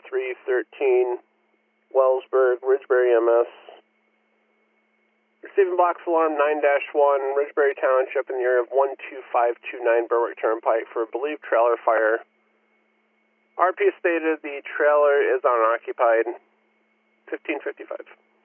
313 Wellsburg, Ridgebury MS. Receiving box alarm 9-1, Ridgebury Township in the area of 12529 Berwick Turnpike for believed trailer fire. RP stated the trailer is unoccupied. 1555.